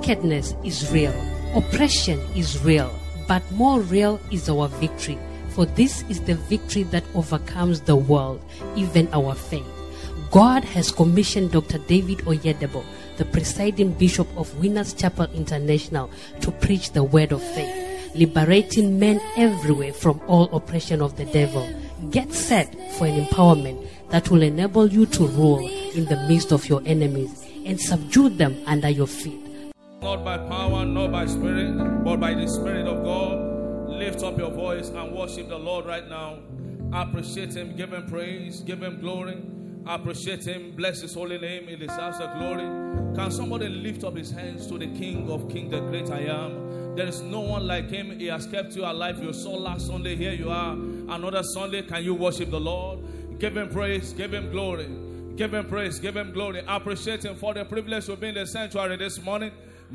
wickedness is real, oppression is real, but more real is our victory. For this is the victory that overcomes the world, even our faith. God has commissioned Dr. David Oyedepo, the presiding bishop of Winners Chapel International, to preach the word of faith, liberating men everywhere from all oppression of the devil. Get set for an empowerment that will enable you to rule in the midst of your enemies and subdue them under your feet. Not by power, not by spirit, but by the Spirit of God. Lift up your voice and worship the Lord right now. Appreciate Him, give Him praise, give Him glory. Appreciate Him, bless His holy name, He deserves the glory. Can somebody lift up his hands to the King of Kings, the great I am? There is no one like Him. He has kept you alive. You saw last Sunday, here you are. Another Sunday, can you worship the Lord? Give Him praise, give Him glory. Give Him praise, give Him glory. Appreciate Him for the privilege to be in the sanctuary this morning.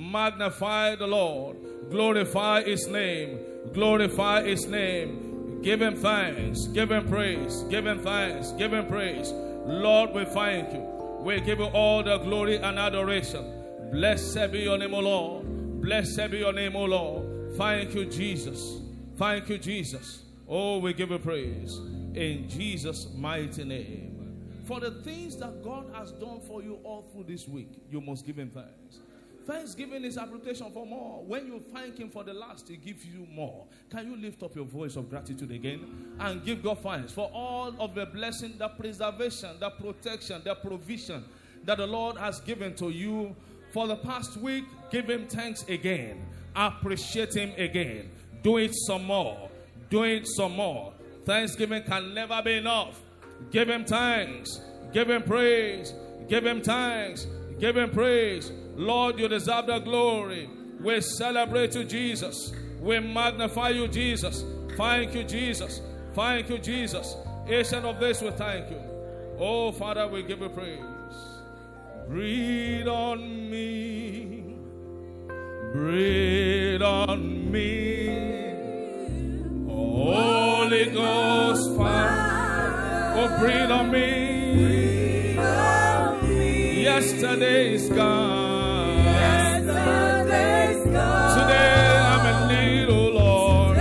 Magnify the Lord. Glorify His name. Glorify His name. Give Him thanks. Give Him praise. Give Him thanks. Give Him praise. Lord, we thank you. We give you all the glory and adoration. Blessed be your name, O Lord. Blessed be your name, O Lord. Thank you, Jesus. Thank you, Jesus. Oh, we give you praise. In Jesus' mighty name. For the things that God has done for you all through this week, you must give Him thanks. Thanksgiving is application for more. When you thank Him for the last, He gives you more. Can you lift up your voice of gratitude again and give God thanks for all of the blessing, the preservation, the protection, the provision that the Lord has given to you for the past week? Give Him thanks again. Appreciate Him again. Do it some more. Do it some more. Thanksgiving can never be enough. Give Him thanks. Give Him praise. Give Him thanks. Give Him praise. Lord, you deserve the glory. We celebrate you, Jesus. We magnify you, Jesus. Thank you, Jesus. Thank you, Jesus. Ancient of this, we thank you. Oh, Father, we give you praise. Breathe on me. Breathe on me. Holy Ghost fire. Oh, breathe on me. Yesterday is gone. Today I'm in need, oh Lord.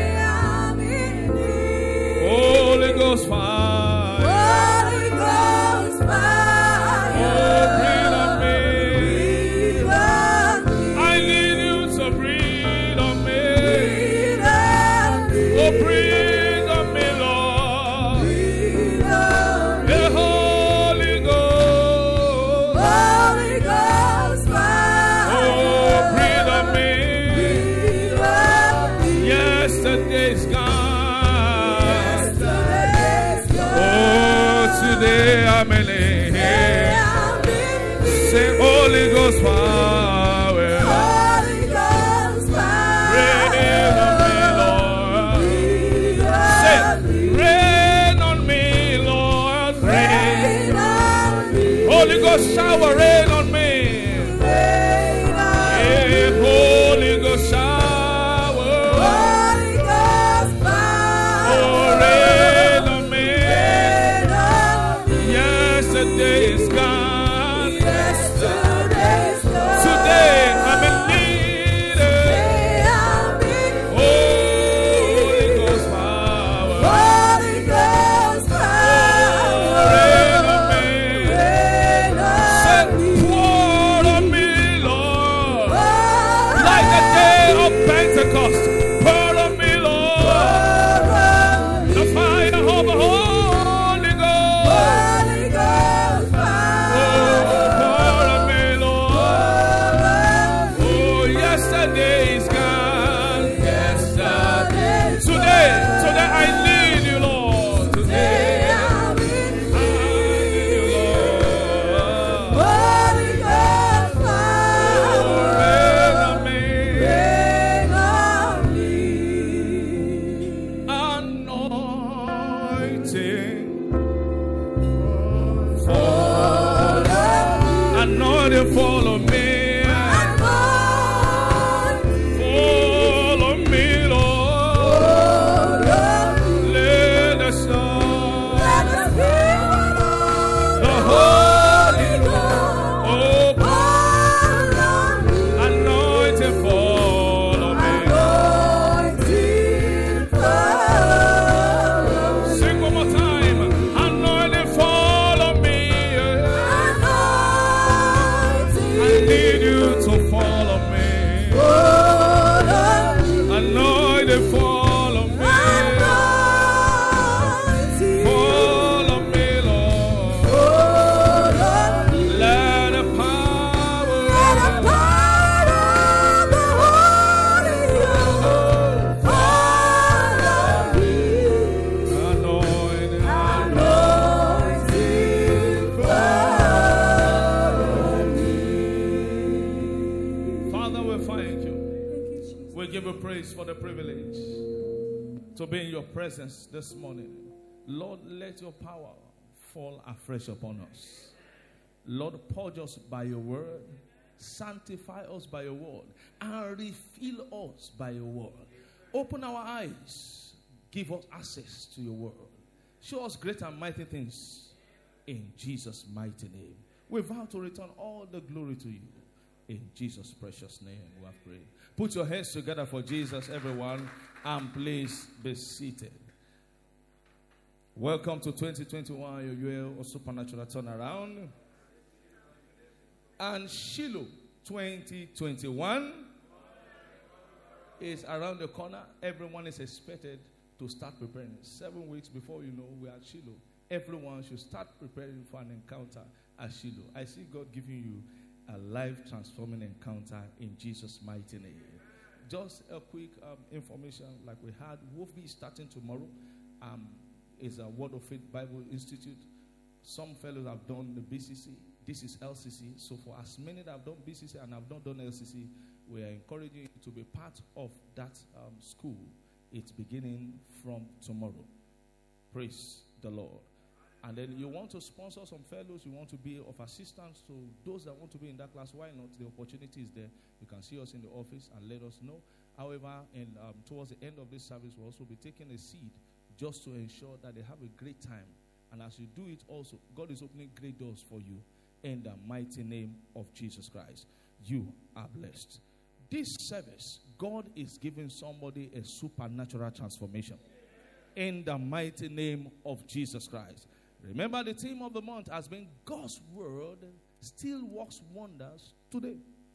Holy Ghost fire. Holy Ghost fire. Oh, breathe on me. Breathe on me. I need you to breathe on me. Breathe on me. Oh, breathe on me, Lord. Breathe on me. The Holy Ghost. Holy Ghost fire. Oh, breathe on me. Breathe on me. Yesterday's gone. Yesterday's gone. Oh, today I'm in Today it. I'm in need. Say, Holy Ghost power. Holy Ghost fire. Rain on me, Lord. Breathe Say, on me. rain on me, Lord. Rain. Rain on me. Holy Ghost shower, rain on me. Rain on Yeah, me. Holy Ghost shower. Holy Ghost fire. Oh, rain on me. Rain on me. Yesterday is gone. Yesterday's gone. Today I'm in need. Today I'm in Holy need. Ghost power. Holy Ghost fire. Rain on me. Rain on Say, me. pour on me, Lord. Pour Like the on day of me. Pentecost. Pour on me, Lord. Pour on me. The fire of the Holy Ghost. Holy Ghost Oh, fire. pour on me, Lord. Pour on me. Oh, yesterday is gone. Yesterday's Today I need you, Lord. Today Today I'm in I need you, Lord. Holy Ghost fire. Rain on me. Rain on me. Anointing. Follow me. Anointing follow me. Anointing. Say, fall on me. Anointing. Fall on me, Lord. Fall on me. Let the power Let the power of the Holy Ghost fall on me. anointing. Anointing fall on me. Father, we thank you. Thank you, Jesus. We give you praise for the privilege to be in your presence this morning. Lord, let your power fall afresh upon us. Lord, purge us by your word, sanctify us by your word, and refill us by your word. Open our eyes, give us access to your word. Show us great and mighty things in Jesus' mighty name. We vow to return all the glory to you. In Jesus' precious name we have prayed. Put your hands together for Jesus, everyone, and please be seated. Welcome to 2021, your year of supernatural turnaround. And Shiloh 2021 is around the corner. Everyone is expected to start preparing. 7 weeks before you know we are at Shiloh. Everyone should start preparing for an encounter at Shiloh. I see God giving you a life transforming encounter in Jesus' mighty name. Just a quick information like we had. Wolfie is starting tomorrow. It's a Word of Faith Bible Institute. Some fellows have done the BCC. This is LCC. So for as many that have done BCC and have not done LCC, we are encouraging you to be part of that school. It's beginning from tomorrow. Praise the Lord. And then you want to sponsor some fellows, you want to be of assistance to those that want to be in that class, why not? The opportunity is there. You can see us in the office and let us know. However, towards the end of this service, we'll also be taking a seed just to ensure that they have a great time. And as you do it also, God is opening great doors for you in the mighty name of Jesus Christ. You are blessed. This service, God is giving somebody a supernatural transformation in the mighty name of Jesus Christ. Remember, the theme of the month has been God's word still works wonders today.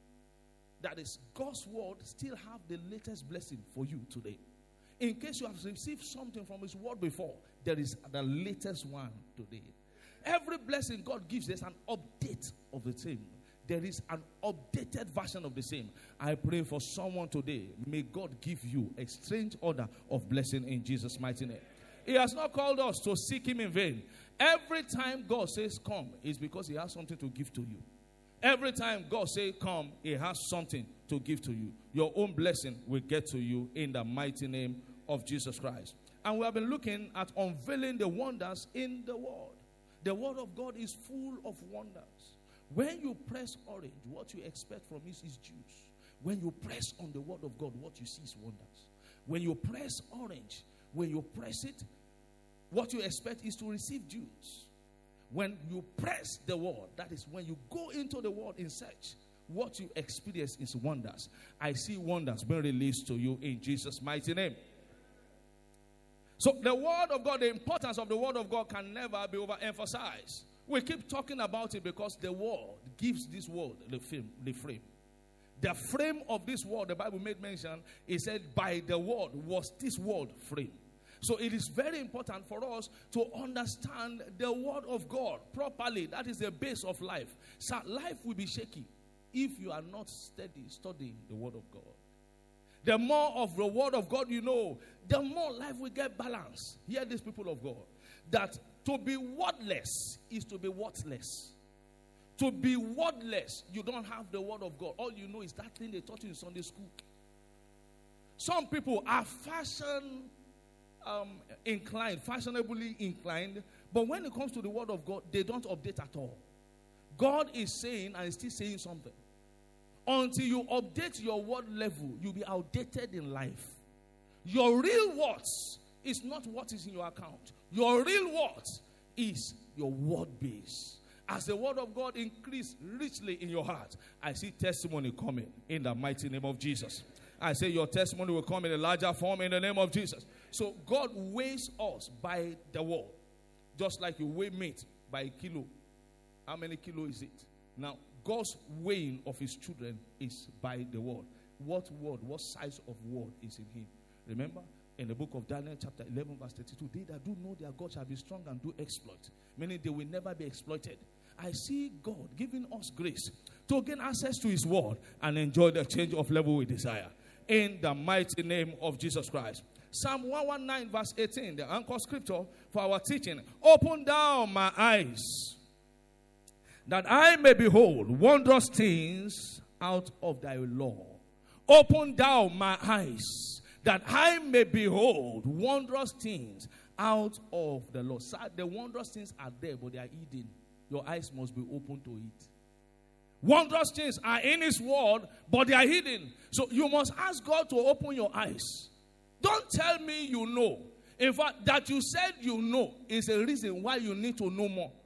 That is, God's word still have the latest blessing for you today. In case you have received something from his word before, there is the latest one today. Every blessing God gives, there's an update of the same. There is an updated version of the same. I pray for someone today. May God give you a strange order of blessing in Jesus' mighty name. He has not called us to seek him in vain. Every time God says come, it's because he has something to give to you. Every time God says come, he has something to give to you. Your own blessing will get to you in the mighty name of Jesus Christ. And we have been looking at unveiling the wonders in the word. The word of God is full of wonders. When you press orange, what you expect from it is juice. When you press on the word of God, what you see is wonders. When you press orange, when you press it, what you expect is to receive juice. When you press the word, that is when you go into the word in search, what you experience is wonders. I see wonders being released to you in Jesus' mighty name. So the word of God, the importance of the word of God can never be overemphasized. We keep talking about it because the word gives this world the frame. The frame of this world, the Bible made mention, it said by the word was this world framed. So it is very important for us to understand the word of God properly. That is the base of life. So life will be shaky if you are not studying the word of God. The more of the word of God you know, the more life will get balanced. Hear these people of God. That to be wordless is to be worthless. To be wordless, you don't have the word of God. All you know is that thing they taught you in Sunday school. Some people are fashionably inclined, but when it comes to the word of God, they don't update at all. God is saying and is still saying something. Until you update your word level, you'll be outdated in life. Your real worth is not what is in your account. Your real worth is your word base. As the word of God increase richly in your heart, I see testimony coming in the mighty name of Jesus. I say your testimony will come in a larger form in the name of Jesus. So God weighs us by the word. Just like you weigh meat by a kilo. How many kilo is it? Now, God's weighing of his children is by the word. What word, what size of word is in him? Remember, in the book of Daniel, chapter 11, verse 32, they that do know their God shall be strong and do exploit, meaning they will never be exploited. I see God giving us grace to gain access to His word and enjoy the change of level we desire. In the mighty name of Jesus Christ. Psalm 119, verse 18, the anchor scripture for our teaching. Open down my eyes, that I may behold wondrous things out of thy law. Open down my eyes, that I may behold wondrous things out of the law. So the wondrous things are there, but they are hidden. Your eyes must be open to it. Wondrous things are in His word, but they are hidden. So you must ask God to open your eyes. Don't tell me you know. In fact, that you said you know is a reason why you need to know more.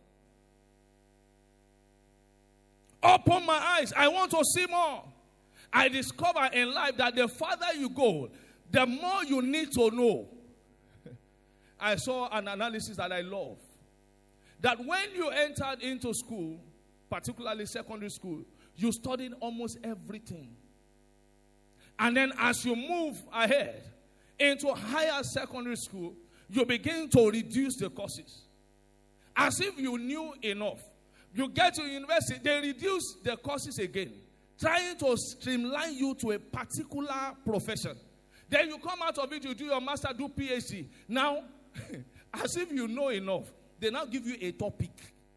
Open my eyes. I want to see more. I discover in life that the farther you go, the more you need to know. I saw an analysis that I love. That when you entered into school, particularly secondary school, you studied almost everything. And then as you move ahead into higher secondary school, you begin to reduce the courses. As if you knew enough. You get to university, they reduce the courses again, trying to streamline you to a particular profession. Then you come out of it, you do your master, do PhD. Now, as if you know enough, they now give you a topic.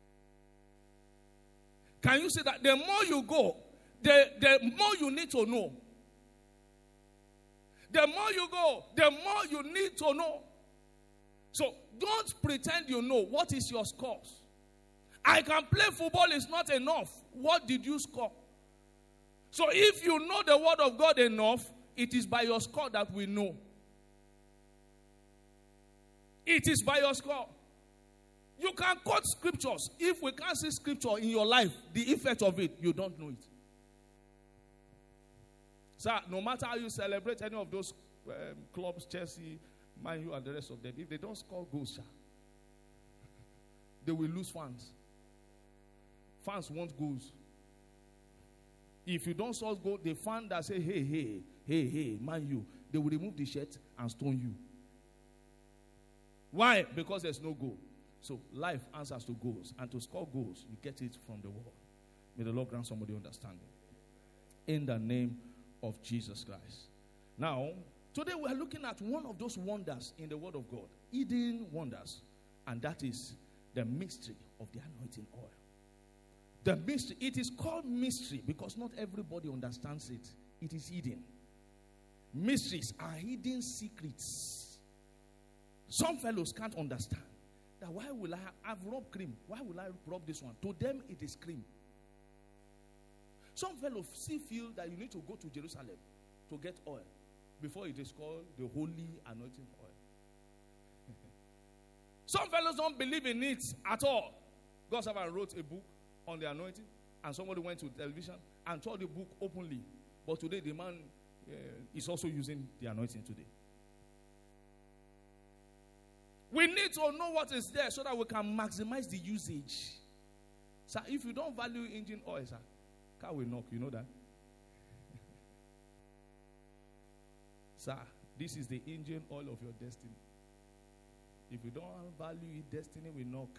Can you see that? The more you go, the more you need to know. The more you go, the more you need to know. So don't pretend you know. What is your scores? I can play football is not enough. What did you score? So if you know the word of God enough, it is by your score that we know. It is by your score. You can quote scriptures. If we can't see scripture in your life, the effect of it, you don't know it. So no matter how you celebrate any of those clubs, Chelsea, Man U, and the rest of them, if they don't score goals, they will lose fans. Fans want goals. If you don't score goals, the fan that say, hey, Man U, they will remove the shirt and stone you. Why? Because there's no goal. So life answers to goals. And to score goals, you get it from the word. May the Lord grant somebody understanding. In the name of Jesus Christ. Now, today we are looking at one of those wonders in the word of God. Hidden wonders. And that is the mystery of the anointing oil. The mystery. It is called mystery because not everybody understands it. It is hidden. Mysteries are hidden secrets. Some fellows can't understand. That why will I've rubbed cream? Why will I rub this one? To them, it is cream. Some fellows still feel that you need to go to Jerusalem to get oil before it is called the holy anointing oil. Some fellows don't believe in it at all. God wrote a book on the anointing, and somebody went to television and told the book openly. But today, the man is also using the anointing today. We need to know what is there so that we can maximize the usage. So if you don't value engine oil, sir, car will knock. You know that? Sir, this is the engine oil of your destiny. If you don't value it, destiny will knock.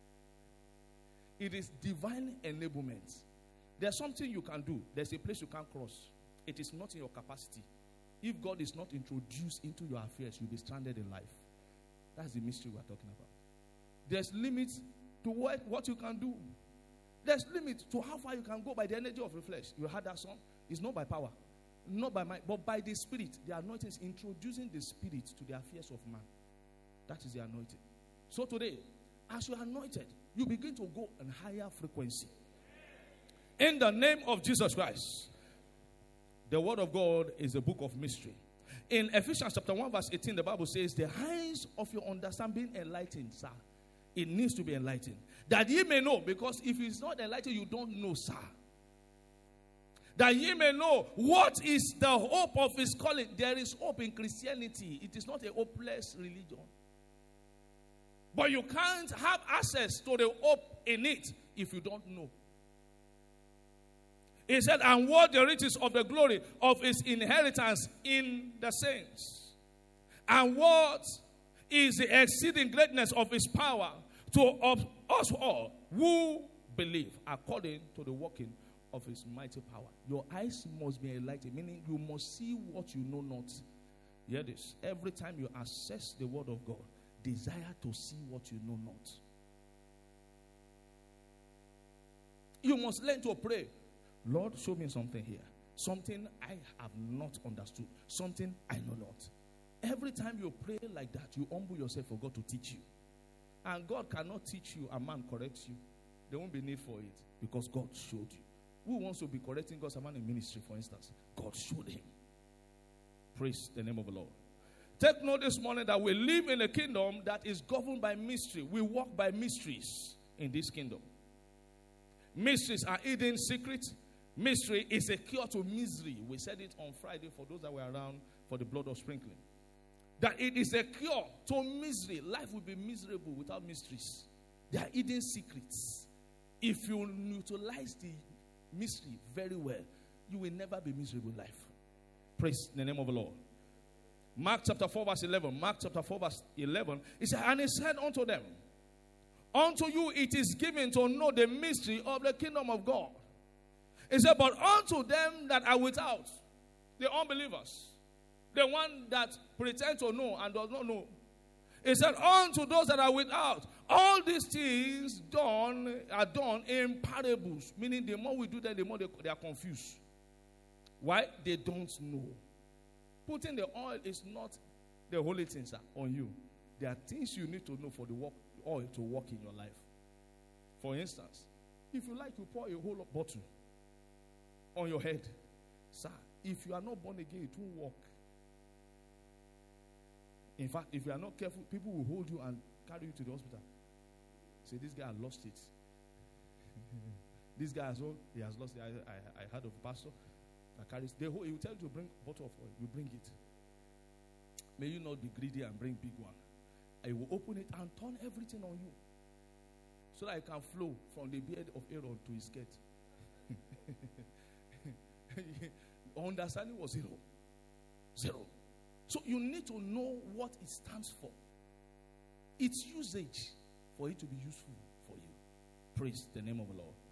It is divine enablement. There's something you can do. There's a place you can't cross. It is not in your capacity. If God is not introduced into your affairs, you'll be stranded in life. That's the mystery we're talking about. There's limits to what you can do. There's limits to how far you can go by the energy of the flesh. You heard that song? It's not by power, not by might, but by the Spirit. The anointing is introducing the Spirit to the affairs of man. That is the anointing. So today, as you are anointed, you begin to go in higher frequency. In the name of Jesus Christ. The word of God is a book of mystery. In Ephesians chapter 1 verse 18, the Bible says, the eyes of your understanding enlightened, sir. It needs to be enlightened. That ye may know, because if it's not enlightened, you don't know, sir. That ye may know what is the hope of his calling. There is hope in Christianity. It is not a hopeless religion. But you can't have access to the hope in it if you don't know. He said, and what the riches of the glory of his inheritance in the saints. And what is the exceeding greatness of his power to us all who believe, according to the working of his mighty power. Your eyes must be enlightened, meaning you must see what you know not. Hear this. Every time you access the word of God, desire to see what you know not. You must learn to pray. Lord, show me something here. Something I have not understood. Something I know not. Every time you pray like that, you humble yourself for God to teach you. And God cannot teach you and man corrects you. There won't be need for it because God showed you. Who wants to be correcting God's man in ministry, for instance? God showed him. Praise the name of the Lord. Take note this morning that we live in a kingdom that is governed by mystery. We walk by mysteries in this kingdom. Mysteries are hidden secrets. Mystery is a cure to misery. We said it on Friday for those that were around for the blood of sprinkling. That it is a cure to misery. Life will be miserable without mysteries. They are hidden secrets. If you utilize the mystery very well, you will never be miserable in life. Praise the name of the Lord. Mark chapter 4 verse 11. Mark chapter 4 verse 11. He said, and he said unto them, unto you it is given to know the mystery of the kingdom of God. He said, but unto them that are without, the unbelievers, the one that pretend to know and does not know. He said, unto those that are without, all these things are done in parables. Meaning the more we do that, the more they are confused. Why? They don't know. Putting the oil is not the holy things on you. There are things you need to know for the oil to work in your life. For instance, if you like, you pour a whole bottle on your head. Sir, if you are not born again, it won't work. In fact, if you are not careful, people will hold you and carry you to the hospital. Say, this guy lost it. This guy as well, he has lost it. I heard of a pastor that carries. He will tell you to bring a bottle of oil. You bring it. May you not be greedy and bring big one. I will open it and turn everything on you, so that it can flow from the beard of Aaron to his skirt. Understanding was zero. Zero. So you need to know what it stands for. Its usage for it to be useful for you. Praise the name of the Lord.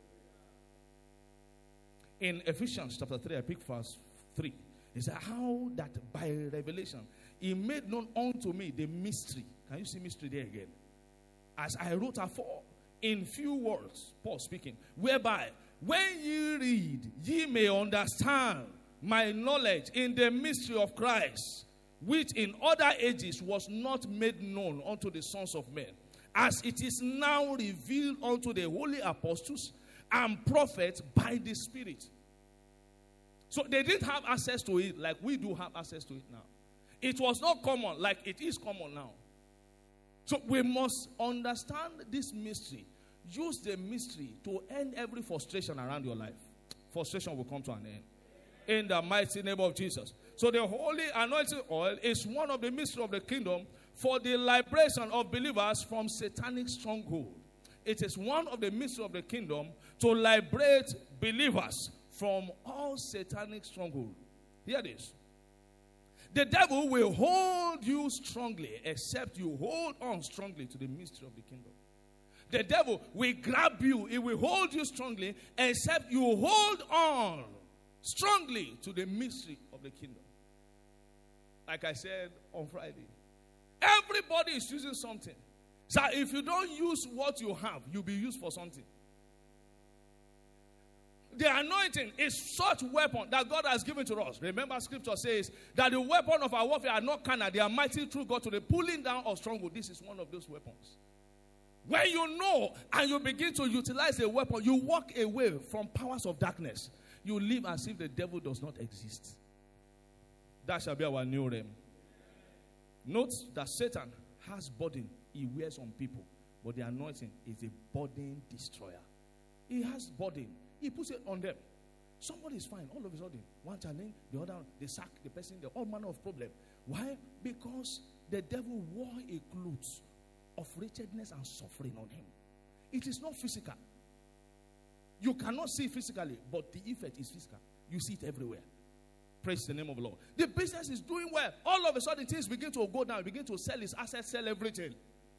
In Ephesians chapter 3, I pick verse 3. It says, how that by revelation he made known unto me the mystery. Can you see mystery there again? As I wrote afore in few words, Paul speaking, whereby when ye read, ye may understand my knowledge in the mystery of Christ, which in other ages was not made known unto the sons of men, as it is now revealed unto the holy apostles and prophets by the Spirit. So they didn't have access to it like we do have access to it now. It was not common like it is common now. So we must understand this mystery. Use the mystery to end every frustration around your life. Frustration will come to an end. In the mighty name of Jesus. So the holy anointing oil is one of the mysteries of the kingdom for the liberation of believers from satanic stronghold. It is one of the mysteries of the kingdom to liberate believers from all satanic stronghold. Hear this. The devil will hold you strongly except you hold on strongly to the mystery of the kingdom. The devil will grab you. He will hold you strongly except you hold on strongly to the mystery of the kingdom. Like I said on Friday, everybody is using something. So if you don't use what you have, you'll be used for something. The anointing is such weapon that God has given to us. Remember, scripture says that the weapon of our warfare are not carnal, they are mighty through God to the pulling down of stronghold. This is one of those weapons. When you know and you begin to utilize a weapon, you walk away from powers of darkness. You live as if the devil does not exist. That shall be our new realm. Note that Satan has burden he wears on people, but the anointing is a burden destroyer. He has burden. He puts it on them. Somebody is fine. All of a sudden, one challenge, the other, they sack the person, the all manner of problem. Why? Because the devil wore a cloth of wretchedness and suffering on him. It is not physical. You cannot see it physically, but the effect is physical. You see it everywhere. Praise the name of the Lord. The business is doing well. All of a sudden, things begin to go down. Begin to sell his assets, sell everything.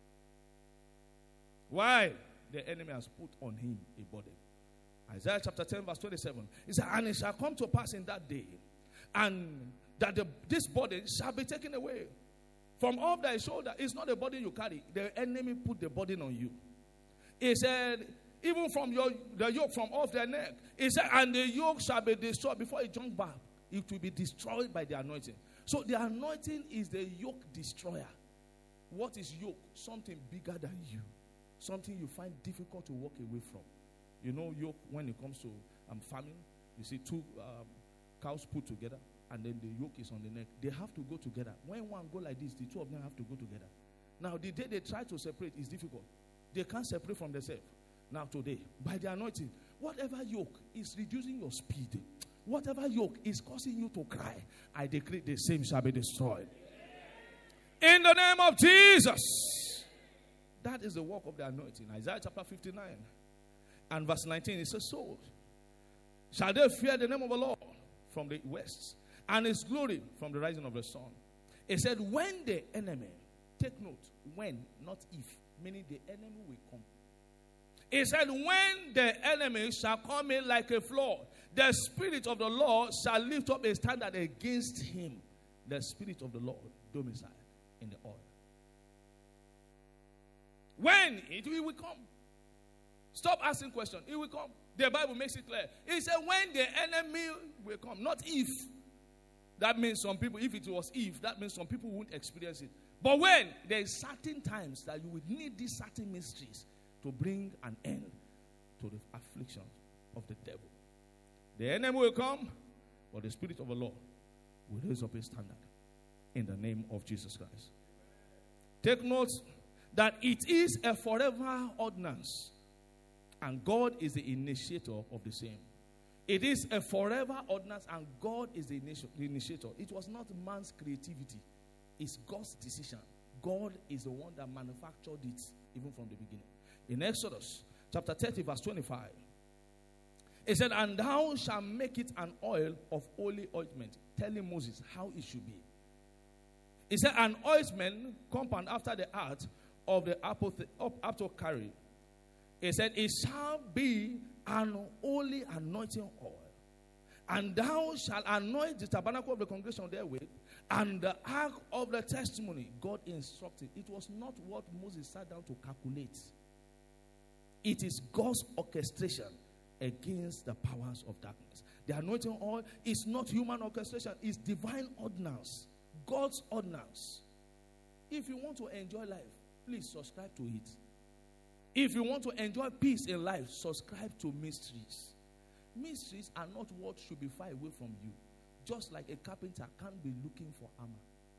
Why? The enemy has put on him a burden. Isaiah chapter 10 verse 27. He said, and it shall come to pass in that day, and that this burden shall be taken away from off thy shoulder. It's not the burden you carry. The enemy put the burden on you. He said, even from the yoke from off their neck. He said, and the yoke shall be destroyed before it jump back. It will be destroyed by the anointing. So the anointing is the yoke destroyer. What is yoke? Something bigger than you. Something you find difficult to walk away from. You know yoke when it comes to farming. You see two cows put together, and then the yoke is on the neck. They have to go together. When one go like this, the two of them have to go together. Now the day they try to separate is difficult. They can't separate from themselves. Now today, by the anointing, whatever yoke is reducing your speed, whatever yoke is causing you to cry, I decree the same shall be destroyed. In the name of Jesus. That is the work of the anointing. Isaiah chapter 59 and verse 19, it says, so shall they fear the name of the Lord from the west, and his glory from the rising of the sun. It said, when the enemy, take note, when, not if, meaning the enemy will come. It said, when the enemy shall come in like a flood, the Spirit of the Lord shall lift up a standard against him. The Spirit of the Lord domicile in the oil. When it will come. Stop asking questions. It will come. The Bible makes it clear. It said when the enemy will come, not if. That means some people, if it was if, that means some people won't experience it. But when, there is certain times that you will need these certain mysteries to bring an end to the affliction of the devil. The enemy will come, but the Spirit of the Lord will raise up a standard in the name of Jesus Christ. Take note that it is a forever ordinance, and God is the initiator of the same. It is a forever ordinance, and God is the initiator. It was not man's creativity. It's God's decision. God is the one that manufactured it even from the beginning. In Exodus chapter 30 verse 25, it said, and thou shalt make it an oil of holy ointment, telling Moses how it should be. It said, an ointment compound after the art of the apothecary. It said, it shall be an holy anointing oil. And thou shalt anoint the tabernacle of the congregation therewith, and the ark of the testimony. God instructed. It was not what Moses sat down to calculate. It is God's orchestration against the powers of darkness. The anointing oil is not human orchestration. It's divine ordinance. God's ordinance. If you want to enjoy life, please subscribe to it. If you want to enjoy peace in life, subscribe to mysteries. Mysteries are not what should be far away from you. Just like a carpenter can't be looking for armor.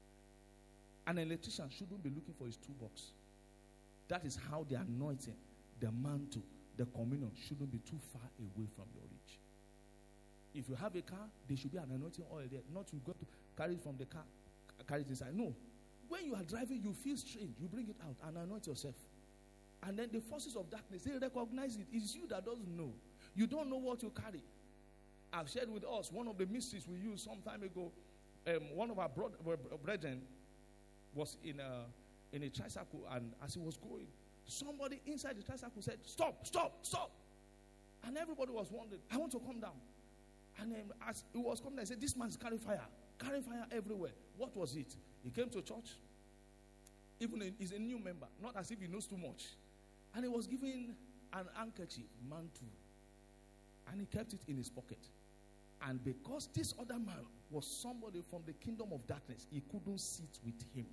An electrician shouldn't be looking for his toolbox. That is how the anointing, the mantle, the communion shouldn't be too far away from your reach. If you have a car, there should be an anointing oil there. Not you go to carry it from the car, carry it inside. No. When you are driving, you feel strange. You bring it out and anoint yourself. And then the forces of darkness, they recognize it. It's you that doesn't know. You don't know what you carry. I've shared with us one of the mysteries we used some time ago. One of our brethren was in a tricycle, and as he was going, somebody inside the tricycle said, stop, stop, stop. And everybody was wondering, I want to come down. And as he was coming down, he said, this man's carrying fire everywhere. What was it? He came to church. Even he's a new member, not as if he knows too much. And he was given an handkerchief, mantle. And he kept it in his pocket. And because this other man was somebody from the kingdom of darkness, he couldn't sit with him.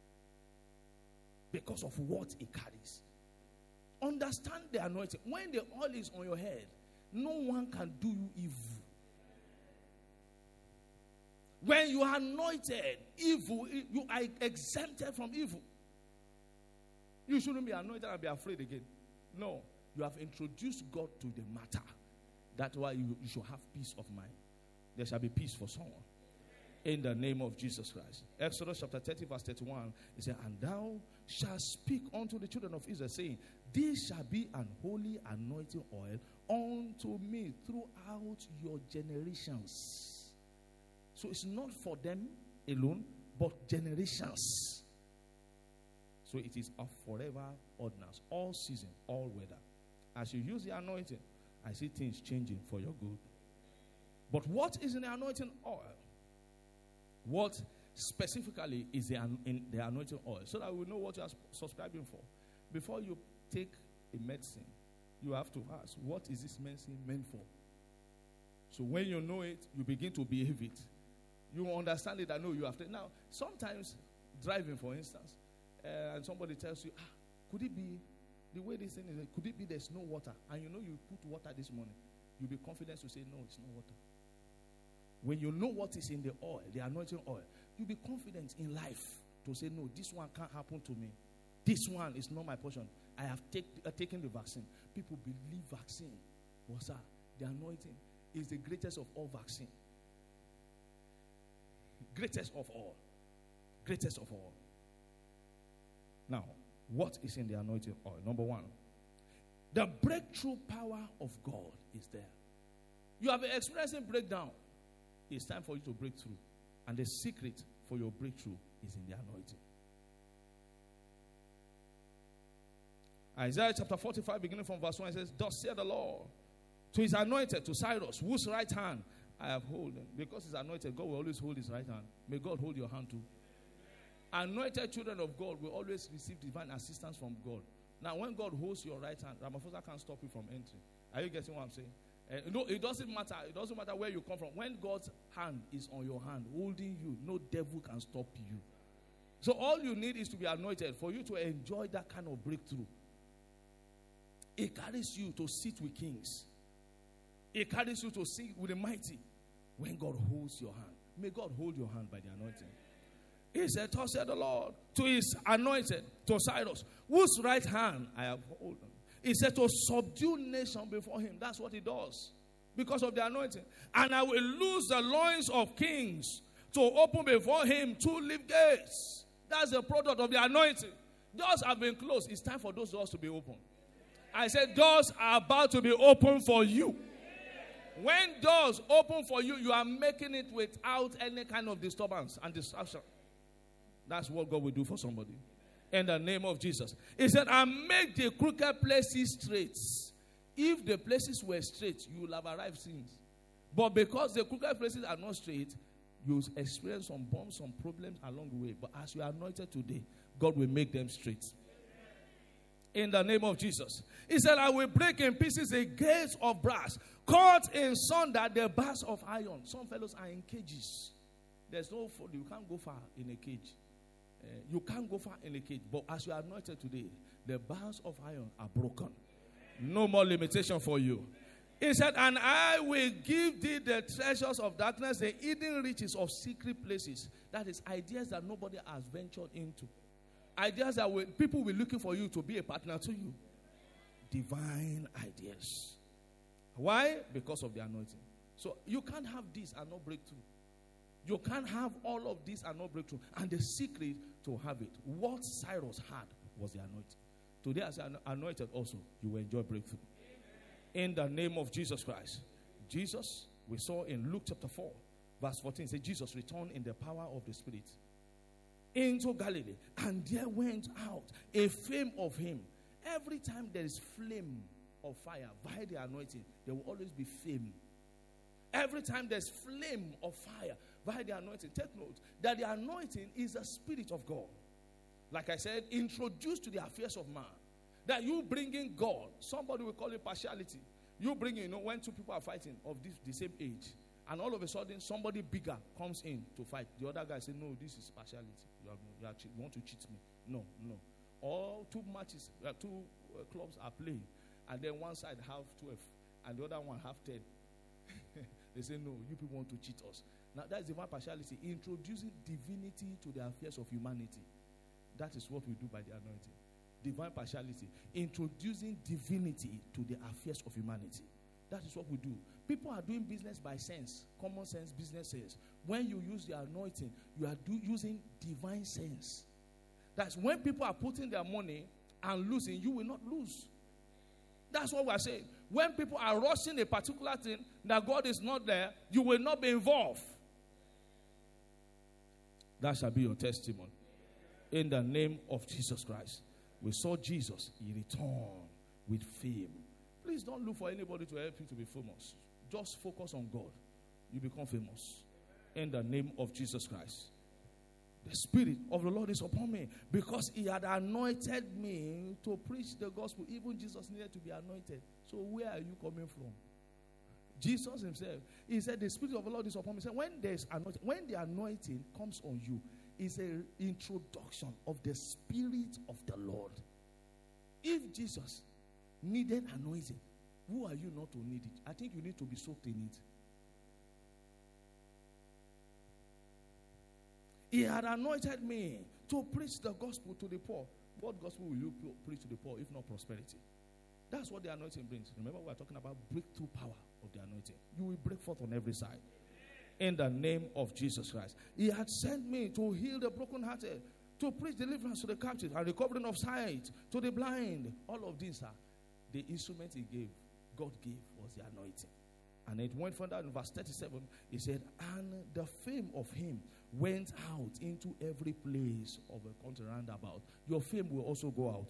Because of what he carries. Understand the anointing. When the oil is on your head, no one can do you evil. When you are anointed, evil, you are exempted from evil. You shouldn't be anointed and be afraid again. No, you have introduced God to the matter. That's why you should have peace of mind. There shall be peace for someone. In the name of Jesus Christ. Exodus chapter 30 verse 31. It says, and thou shalt speak unto the children of Israel, saying, this shall be an holy anointing oil unto me throughout your generations. So it's not for them alone, but generations. So it is a forever ordinance, all season, all weather. As you use the anointing, I see things changing for your good. But what is in the anointing oil? What specifically is in the anointing oil? So that we know what you are subscribing for. Before you take a medicine, you have to ask, what is this medicine meant for? So when you know it, you begin to behave it. You understand it and know you have to. Now, sometimes driving, for instance, and somebody tells you, could it be the way this thing is? Could it be there's no water? And you know you put water this morning. You'll be confident to say, no, it's not water. When you know what is in the oil, the anointing oil, you'll be confident in life to say, no, this one can't happen to me. This one is not my portion. I have taken the vaccine. People believe vaccine. But sir, the anointing is the greatest of all vaccine. Greatest of all. Greatest of all. Now, what is in the anointing oil? Number one, the breakthrough power of God is there. You have been experiencing breakdown. It's time for you to break through. And the secret for your breakthrough is in the anointing. Isaiah chapter 45, beginning from verse 1, it says, thus saith the Lord to his anointed, to Cyrus, whose right hand I have holden. Because he's anointed, God will always hold his right hand. May God hold your hand too. Anointed children of God will always receive divine assistance from God. Now, when God holds your right hand, Ramaphosa can't stop you from entering. Are you getting what I'm saying? No, it doesn't matter. It doesn't matter where you come from. When God's hand is on your hand, holding you, no devil can stop you. So all you need is to be anointed for you to enjoy that kind of breakthrough. It carries you to sit with kings. It carries you to sit with the mighty when God holds your hand. May God hold your hand by the anointing. He said, thus said the Lord to his anointed, to Cyrus, whose right hand I have holden. He said to subdue nation before him. That's what he does because of the anointing. And I will loose the loins of kings to open before him 2 leaf gates. That's the product of the anointing. Doors have been closed. It's time for those doors to be opened. I said doors are about to be opened for you. When doors open for you, you are making it without any kind of disturbance and distraction. That's what God will do for somebody. In the name of Jesus. He said, I make the crooked places straight. If the places were straight, you will have arrived since. But because the crooked places are not straight, you experience some bumps, some problems along the way. But as you are anointed today, God will make them straight. In the name of Jesus. He said, I will break in pieces the gates of brass, cut in sunder the bars of iron. Some fellows are in cages. There's no, you can't go far in a cage. You can't go far in a cage. But as you are anointed today, the bars of iron are broken. No more limitation for you. He said, and I will give thee the treasures of darkness, the hidden riches of secret places. That is ideas that nobody has ventured into. Ideas that people will be looking for you to be a partner to you. Divine ideas. Why? Because of the anointing. So you can't have this and not break through. You can't have all of this and not break through. And the secret to have it, what Cyrus had was the anointing. Today as anointed also, you will enjoy breakthrough. In the name of Jesus Christ. Jesus, we saw in Luke chapter 4, verse 14, said Jesus returned in the power of the Spirit into Galilee, and there went out a fame of him. Every time there is flame of fire by the anointing, there will always be fame. Every time there's flame of fire by the anointing, take note that the anointing is the Spirit of God. Like I said, introduced to the affairs of man. That you bring in God, somebody will call it partiality. You bring in, when two people are fighting of the same age, and all of a sudden somebody bigger comes in to fight. The other guy says, no, this is partiality. You want to cheat me. No. All two matches, two clubs are playing, and then one side have 12, and the other one have 10. They say, no, you people want to cheat us. Now, that is divine partiality, introducing divinity to the affairs of humanity. That is what we do by the anointing. Divine partiality, introducing divinity to the affairs of humanity. That is what we do. People are doing business by sense, common sense business sense. When you use the anointing, you are using divine sense. That's when people are putting their money and losing, you will not lose. That's what we're saying. When people are rushing a particular thing that God is not there, you will not be involved. That shall be your testimony. In the name of Jesus Christ. We saw Jesus. He returned with fame. Please don't look for anybody to help you to be famous. Just focus on God. You become famous. In the name of Jesus Christ. The Spirit of the Lord is upon me because He had anointed me to preach the gospel. Even Jesus needed to be anointed. So where are you coming from? Jesus Himself, He said, the Spirit of the Lord is upon me. He said, when the anointing comes on you, it's an introduction of the Spirit of the Lord. If Jesus needed anointing, who are you not to need it? I think you need to be soaked in it. He had anointed me to preach the gospel to the poor. What gospel will you preach to the poor if not prosperity? That's what the anointing brings. Remember, we are talking about breakthrough power of the anointing. You will break forth on every side. In the name of Jesus Christ. He had sent me to heal the brokenhearted, to preach deliverance to the captive and recovering of sight to the blind. All of these are the instrument He gave, God gave, was the anointing. And it went further in verse 37. He said, and the fame of Him went out into every place of a country round about. Your fame will also go out.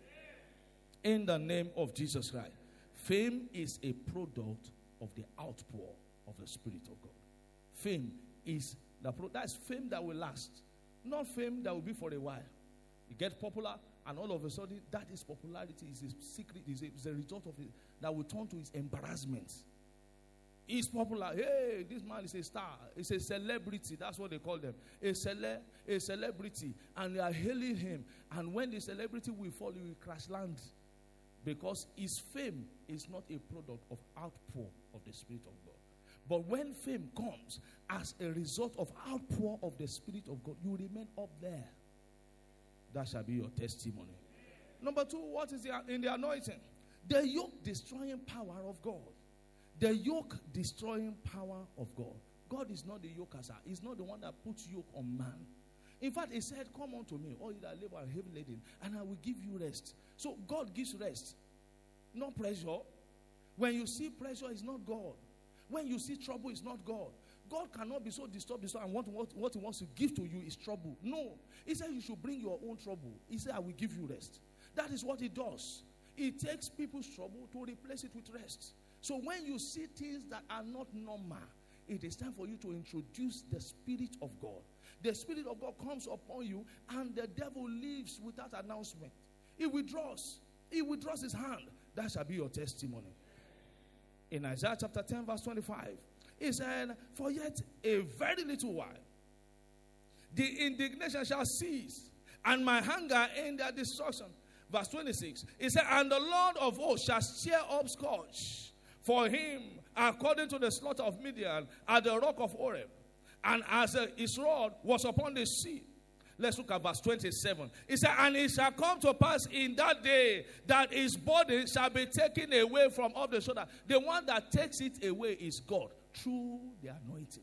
In the name of Jesus Christ. Fame is a product of the outpour of the Spirit of God. Fame is that's fame that will last. Not fame that will be for a while. You get popular and all of a sudden that is popularity is a secret, is a result of it that will turn to his embarrassment. He's popular. Hey, this man is a star. It's a celebrity. That's what they call them. A celebrity. And they are hailing him. And when the celebrity will fall, he will crash land. Because his fame is not a product of outpour of the Spirit of God. But when fame comes as a result of outpour of the Spirit of God, you remain up there. That shall be your testimony. Number 2, what is in the anointing? The yoke destroying power of God. The yoke destroying power of God. God is not the yoker. He's not the one that puts yoke on man. In fact, He said, come unto me, all you that labor and heavy laden, and I will give you rest. So God gives rest, not pressure. When you see pressure, it's not God. When you see trouble, it's not God. God cannot be so disturbed and what He wants to give to you is trouble. No. He said you should bring your own trouble. He said, I will give you rest. That is what He does. He takes people's trouble to replace it with rest. So when you see things that are not normal, it is time for you to introduce the Spirit of God. The Spirit of God comes upon you and the devil leaves without announcement. He withdraws. He withdraws his hand. That shall be your testimony. In Isaiah chapter 10 verse 25, He said, for yet a very little while, the indignation shall cease, and my hunger in their destruction. Verse 26, He said, and the Lord of hosts shall stir up scourge for him according to the slaughter of Midian at the rock of Oreb, and as his rod was upon the sea. Let's look at verse 27. He said, and it shall come to pass in that day that his body shall be taken away from off the shoulder. The one that takes it away is God through the anointing.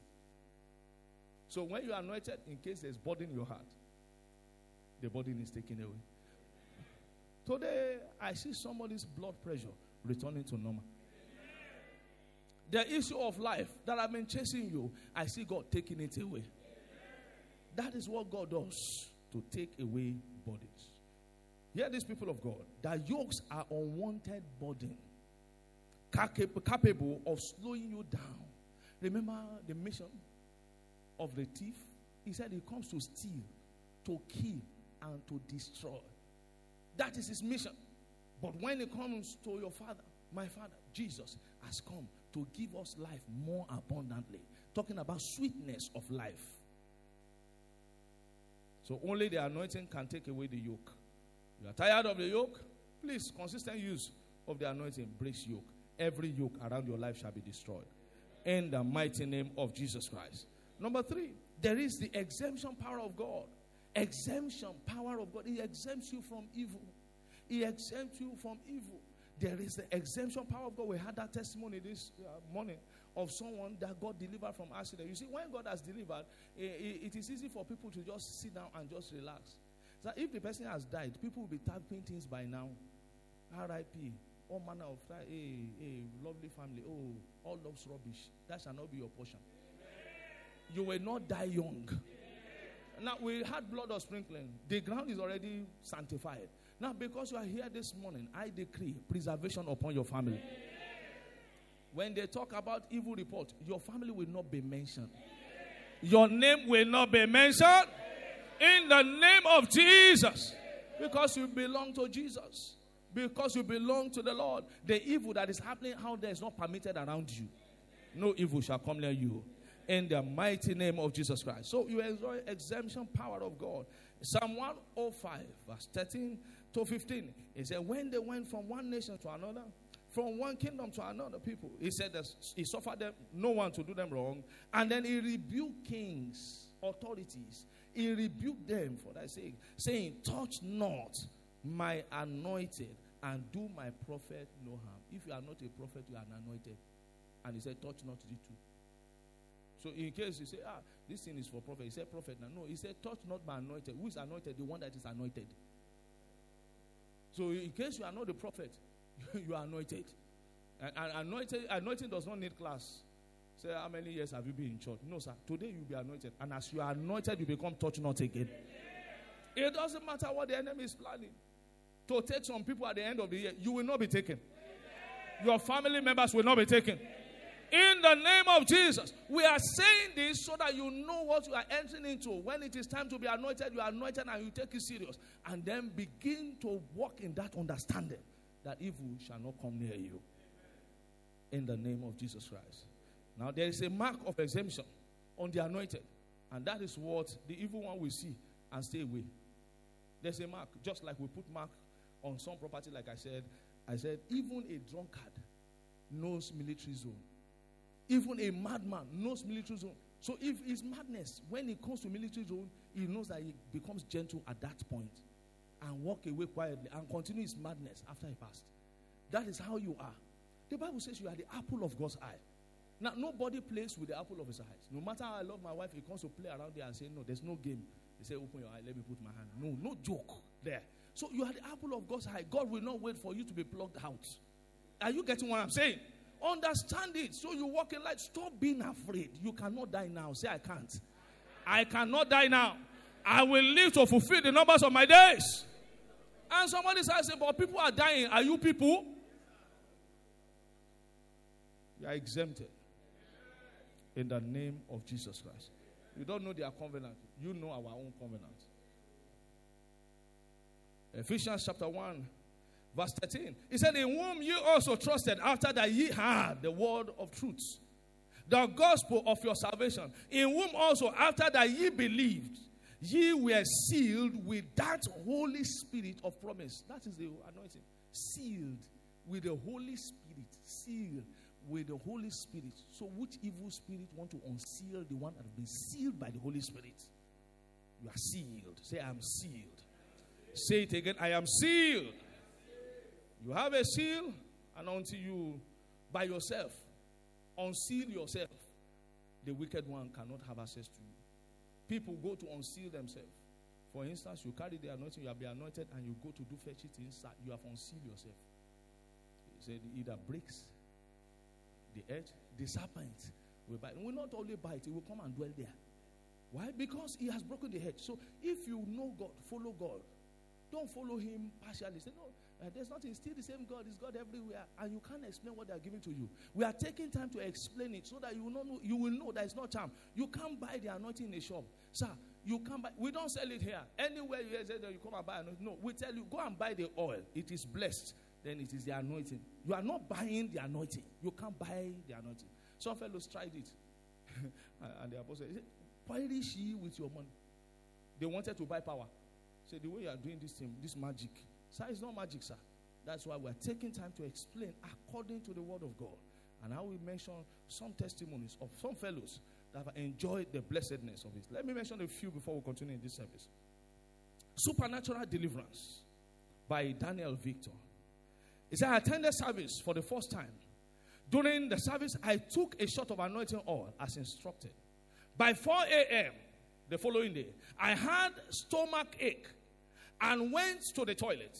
So when you are anointed, in case there's burden in your heart, the burden is taken away. Today, I see somebody's blood pressure returning to normal. The issue of life that have been chasing you, I see God taking it away. That is what God does to take away burdens. Hear these people of God. That yokes are unwanted burden, capable of slowing you down. Remember the mission of the thief? He said he comes to steal, to kill, and to destroy. That is his mission. But when it comes to your Father, my Father, Jesus has come to give us life more abundantly. Talking about sweetness of life. So only the anointing can take away the yoke. You are tired of the yoke? Please, consistent use of the anointing breaks yoke. Every yoke around your life shall be destroyed. In the mighty name of Jesus Christ. Number 3, there is the exemption power of God. Exemption power of God. He exempts you from evil. He exempts you from evil. There is the exemption power of God. We had that testimony this morning of someone that God delivered from accident. You see, when God has delivered, it is easy for people to just sit down and just relax. So if the person has died, people will be typing things by now. R.I.P. All manner of, lovely family. Oh, all love's rubbish. That shall not be your portion. You will not die young. Now, we had blood of sprinkling. The ground is already sanctified. Now, because you are here this morning, I decree preservation upon your family. When they talk about evil report, your family will not be mentioned. Your name will not be mentioned in the name of Jesus. Because you belong to Jesus. Because you belong to the Lord. The evil that is happening out there is not permitted around you. No evil shall come near you. In the mighty name of Jesus Christ. So you enjoy exemption power of God. Psalm 105 verse 13 to 15. It said, when they went from one nation to another, from one kingdom to another people, he said that he suffered them, no one to do them wrong. And then he rebuked kings, authorities. He rebuked them for that sake, saying, touch not my anointed and do my prophet no harm. If you are not a prophet, you are anointed. And he said, touch not it too. So in case you say, this thing is for prophet. He said prophet. No, he said, touch not my anointed. Who is anointed? The one that is anointed. So in case you are not the prophet, you are anointed. And anointing does not need class. Say, how many years have you been in church? No, sir. Today you'll be anointed. And as you are anointed, you become touch not again. It doesn't matter what the enemy is planning. To take some people at the end of the year, you will not be taken. Your family members will not be taken. In the name of Jesus, we are saying this so that you know what you are entering into. When it is time to be anointed, you are anointed and you take it serious. And then begin to walk in that understanding that evil shall not come near you. In the name of Jesus Christ. Now there is a mark of exemption on the anointed. And that is what the evil one will see and stay away. There's a mark. Just like we put mark on some property, like I said, even a drunkard knows military zone. Even a madman knows military zone. So if it's madness, when it comes to military zone, he knows that he becomes gentle at that point and walk away quietly and continue his madness after he passed. That is how you are. The Bible says you are the apple of God's eye. Now, nobody plays with the apple of his eyes. No matter how I love my wife, he comes to play around there and say, no, there's no game. They say, open your eye, let me put my hand. No joke there. So you are the apple of God's eye. God will not wait for you to be plucked out. Are you getting what I'm saying? Understand it. So you walk in light. Stop being afraid. You cannot die now. Say, I can't. I cannot die now. I will live to fulfill the numbers of my days. And somebody says, but people are dying. Are you people? You are exempted. In the name of Jesus Christ. You don't know their covenant. You know our own covenant. Ephesians chapter 1. Verse 13, he said, in whom you also trusted after that ye heard the word of truth, the gospel of your salvation, in whom also after that ye believed, ye were sealed with that Holy Spirit of promise. That is the anointing. Sealed with the Holy Spirit. Sealed with the Holy Spirit. So which evil spirit want to unseal the one that has been sealed by the Holy Spirit? You are sealed. Say, I am sealed. Say it again, I am sealed. You have a seal, and until you, by yourself, unseal yourself, the wicked one cannot have access to you. People go to unseal themselves. For instance, you carry the anointing, you have been anointed, and you go to do fetch it inside. You have unsealed yourself. He said, it either breaks the edge, the serpent will bite. It will not only bite, it will come and dwell there. Why? Because he has broken the hedge. So if you know God, follow God. Don't follow him partially. Say, no, there's nothing. It's still the same God. It's God everywhere. And you can't explain what they are giving to you. We are taking time to explain it so that you will know that it's not charm. You can't buy the anointing in a shop. Sir, you can't buy. We don't sell it here. Anywhere you say that you come and buy anointing. No, we tell you, go and buy the oil. It is blessed. Then it is the anointing. You are not buying the anointing. You can't buy the anointing. Some fellows tried it. And the apostle said, perish ye with your money. They wanted to buy power. Say, the way you are doing this thing, this magic. Sir, it's not magic, sir. That's why we're taking time to explain according to the word of God. And I will mention some testimonies of some fellows that have enjoyed the blessedness of it. Let me mention a few before we continue in this service. Supernatural deliverance by Daniel Victor. He said, I attended service for the first time. During the service, I took a shot of anointing oil as instructed. By 4 a.m., the following day, I had stomach ache and went to the toilet.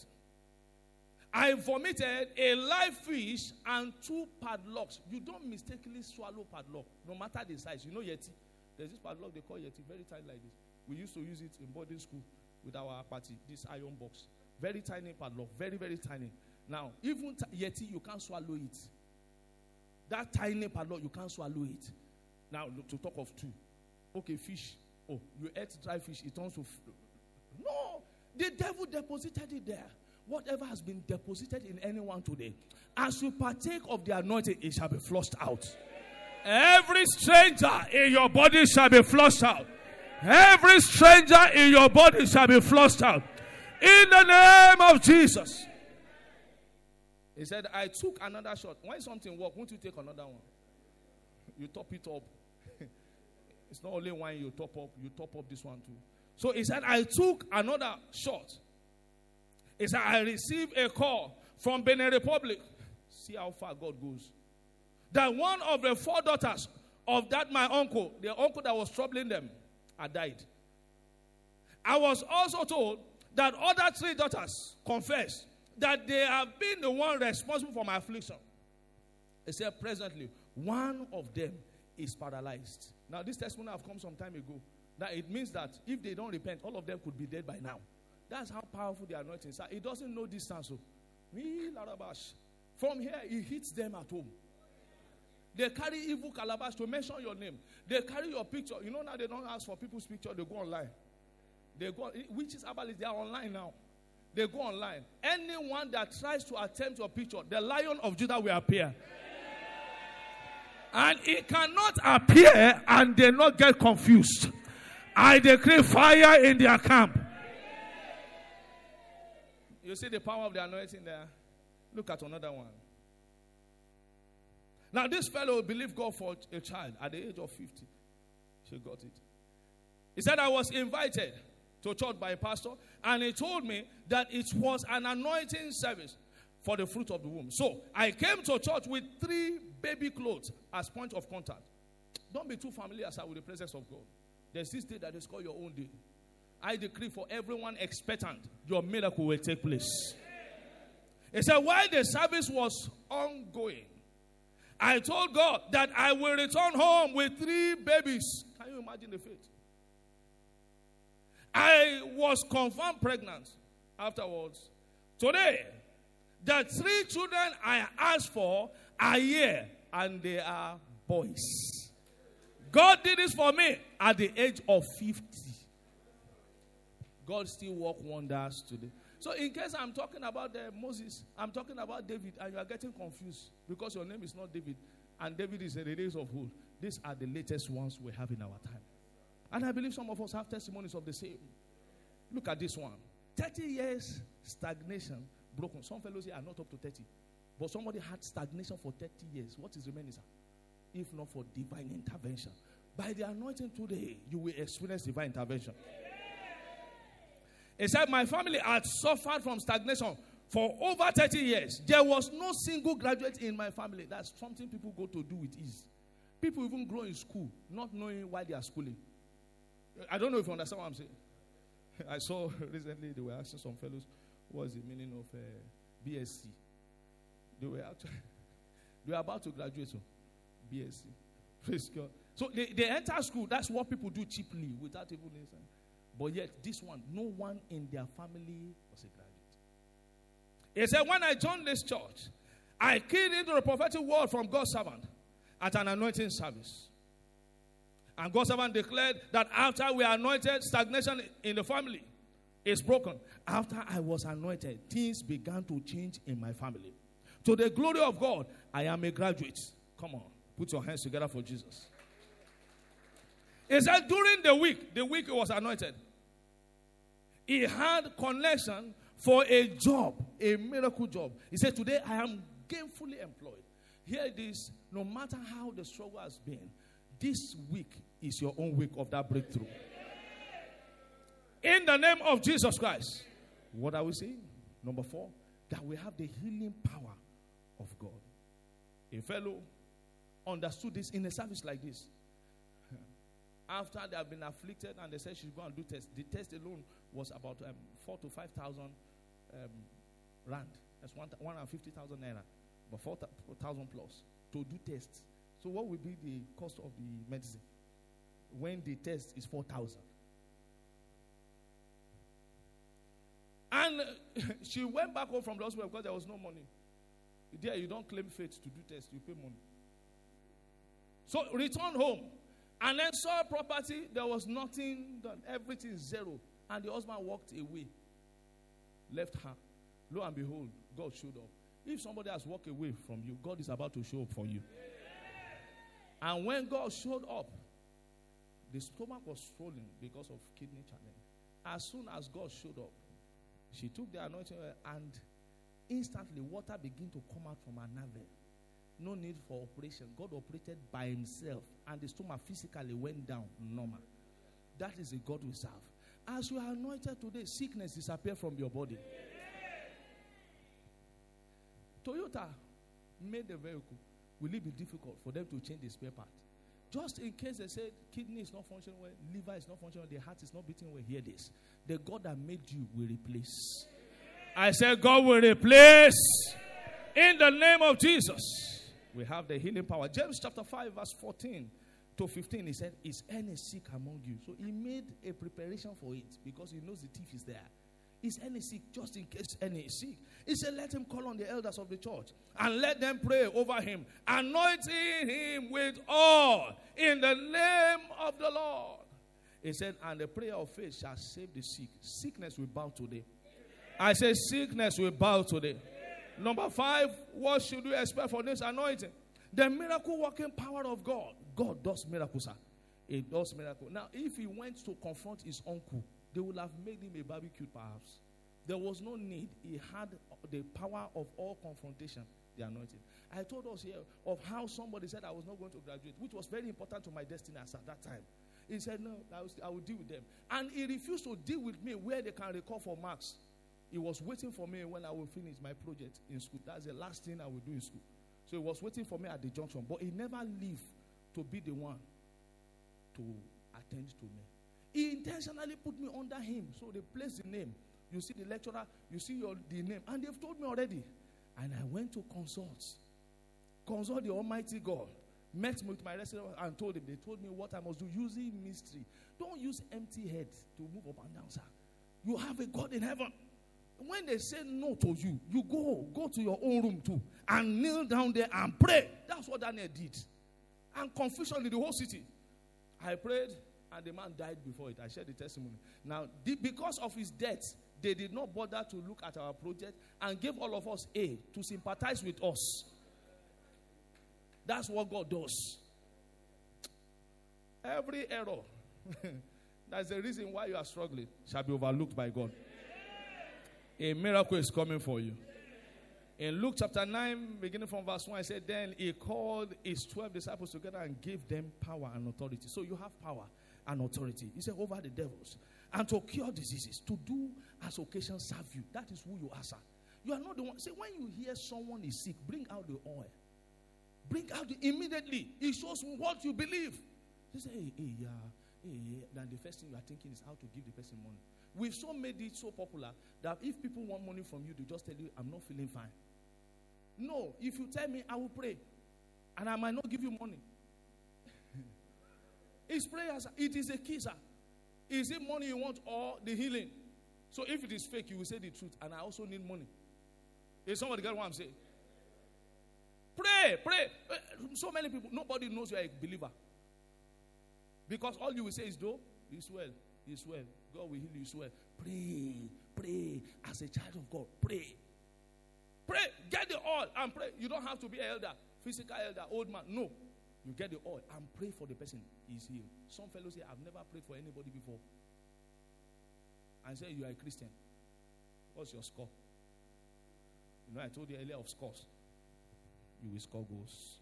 I vomited a live fish and 2 padlocks. You don't mistakenly swallow padlock, no matter the size. You know Yeti? There's this padlock they call Yeti, very tight like this. We used to use it in boarding school with our party, this iron box. Very tiny padlock, very, very tiny. Now, even Yeti, you can't swallow it. That tiny padlock, you can't swallow it. Now, look, to talk of two. Okay, fish. Oh, you ate dry fish, it turns to... No! The devil deposited it there. Whatever has been deposited in anyone today, as you partake of the anointing, it shall be flushed out. Every stranger in your body shall be flushed out. Every stranger in your body shall be flushed out. In the name of Jesus. He said, I took another shot. When something works, won't you take another one? You top it up. It's not only wine you top up this one too. So he said, I took another shot. He said, I received a call from Benin Republic. See how far God goes. That one of the 4 daughters of that my uncle, the uncle that was troubling them, had died. I was also told that other 3 daughters confessed that they have been the one responsible for my affliction. He said, presently, one of them is paralyzed. Now, this testimony have come some time ago. That it means that if they don't repent, all of them could be dead by now. That's how powerful the anointing is. It doesn't know distance. From here, it hits them at home. They carry evil calabash to mention your name. They carry your picture. You know now they don't ask for people's picture. They go online. They go, which is about it. They are online now. They go online. Anyone that tries to attempt your picture, the Lion of Judah will appear. And it cannot appear and they not get confused. I decree fire in their camp. You see the power of the anointing there? Look at another one. Now this fellow believed God for a child at the age of 50. She got it. He said, I was invited to church by a pastor, and he told me that it was an anointing service for the fruit of the womb. So I came to church with 3 baby clothes as point of contact. Don't be too familiar, sir, with the presence of God. There's this day that is called your own day. I decree for everyone expectant, your miracle will take place. He said, while the service was ongoing, I told God that I will return home with 3 babies. Can you imagine the faith? I was confirmed pregnant afterwards. Today, the 3 children I asked for are here, and they are boys. God did this for me at the age of 50. God still works wonders today. So in case I'm talking about Moses, I'm talking about David, and you are getting confused because your name is not David, and David is in the days of old. These are the latest ones we have in our time. And I believe some of us have testimonies of the same. Look at this one. 30 years stagnation, broken. Some fellows here are not up to 30. But somebody had stagnation for 30 years. What is remaining, sir? If not for divine intervention. By the anointing today, you will experience divine intervention. He said, my family had suffered from stagnation for over 30 years. There was no single graduate in my family. That's something people go to do with ease. People even grow in school, not knowing why they are schooling. I don't know if you understand what I'm saying. I saw recently they were asking some fellows, what's the meaning of BSc? They were about to graduate, so BSc. Praise God. So they enter school. That's what people do cheaply without even listening. But yet, this one, no one in their family was a graduate. He said, when I joined this church, I keyed into the prophetic word from God's servant at an anointing service. And God's servant declared that after we are anointed, stagnation in the family is broken. After I was anointed, things began to change in my family. To the glory of God, I am a graduate. Come on, put your hands together for Jesus. He said during the week he was anointed, he had connection for a job, a miracle job. He said, today I am gainfully employed. Hear this, no matter how the struggle has been, this week is your own week of that breakthrough. In the name of Jesus Christ. What are we saying? Number 4, that we have the healing power of God. A fellow understood this in a service like this. After they have been afflicted and they said she's going to do tests. The test alone was about 4,000 to 5,000 rand. That's 150,000 naira. But 4,000 plus to do tests. So what will be the cost of the medicine? When the test is 4,000. And she went back home from the hospital because there was no money. There, you don't claim faith to do tests, you pay money. So returned home. And then saw property, there was nothing done. Everything zero. And the husband walked away. Left her. Lo and behold, God showed up. If somebody has walked away from you, God is about to show up for you. And when God showed up, the stomach was swollen because of kidney challenge. As soon as God showed up, she took the anointing oil and instantly water began to come out from her navel. No need for operation. God operated by himself and the stomach physically went down normal. That is the God we serve. As you are anointed today, sickness disappear from your body. Toyota made the vehicle. Will it be difficult for them to change the spare part? Just in case they said kidney is not functioning well, liver is not functioning well, the heart is not beating well, hear this. The God that made you will replace. I said God will replace. In the name of Jesus. We have the healing power. James chapter 5 verse 14 to 15. He said, is any sick among you? So he made a preparation for it because he knows the thief is there. Is any sick? Just in case any is sick. He said, let him call on the elders of the church and let them pray over him, anointing him with oil in the name of the Lord. He said, and the prayer of faith shall save the sick. Sickness will bow today. I say sickness will bow today. Number 5, what should we expect for this anointing? The miracle working power of God. God does miracles, sir. He does miracles. Now, if he went to confront his uncle, they would have made him a barbecue perhaps. There was no need. He had the power of all confrontation, the anointing. I told us here of how somebody said I was not going to graduate, which was very important to my destiny at that time. He said, no, I will deal with them. And he refused to deal with me where they can record for marks. He was waiting for me when I will finish my project in school. That's the last thing I will do in school. So he was waiting for me at the junction. But he never left to be the one to attend to me. He intentionally put me under him. So they placed the name. You see the lecturer, you see the name. And they've told me already. And I went to consult the Almighty God. Met with my resident and told him. They told me what I must do using mystery. Don't use empty head to move up and down, sir. You have a God in heaven. When they say no to you, you go to your own room too and kneel down there and pray. That's what Daniel did. And confusion in the whole city. I prayed and the man died before it. I shared the testimony. Now, because of his death, they did not bother to look at our project and gave all of us aid to sympathize with us. That's what God does. Every error, that's the reason why you are struggling, shall be overlooked by God. A miracle is coming for you. In Luke chapter 9, beginning from verse 1, I said, then he called his 12 disciples together and gave them power and authority. So you have power and authority. He said, over the devils. And to cure diseases, to do as occasion serve you. That is who you are, sir. You are not the one. Say, when you hear someone is sick, bring out the oil. Bring out immediately. It shows what you believe. They say, yeah. Then the first thing you are thinking is how to give the person money. We've so made it so popular that if people want money from you, they just tell you, I'm not feeling fine. No, if you tell me, I will pray. And I might not give you money. It's prayer, sir. It is a key, sir. Is it money you want or the healing? So if it is fake, you will say the truth. And I also need money. Is somebody get what I'm saying? Pray. So many people, nobody knows you are a believer. Because all you will say is, though, it's well. It's well. God will heal you well. Pray. As a child of God, pray. Get the oil and pray. You don't have to be an elder, physical elder, old man. No. You get the oil and pray for the person. He's healed. Some fellows say, I've never prayed for anybody before. And say, you are a Christian. What's your score? You know, I told you earlier of scores. You will score goals.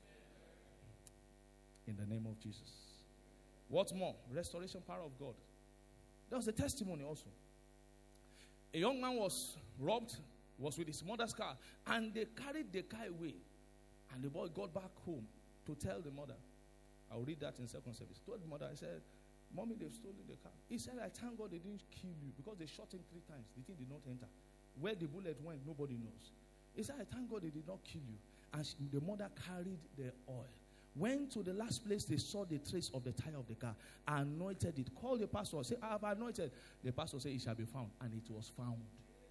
In the name of Jesus. What's more? Restoration power of God. There was a testimony also. A young man was robbed, was with his mother's car, and they carried the car away. And the boy got back home to tell the mother. I'll read that in second service. Told the mother, I said, Mommy, they've stolen the car. He said, I thank God they didn't kill you because they shot him 3 times. The thing did not enter. Where the bullet went, nobody knows. He said, I thank God they did not kill you. And the mother carried the oil. Went to the last place they saw the trace of the tire of the car, anointed it, called the pastor, say, I have anointed. The pastor said, it shall be found, and it was found.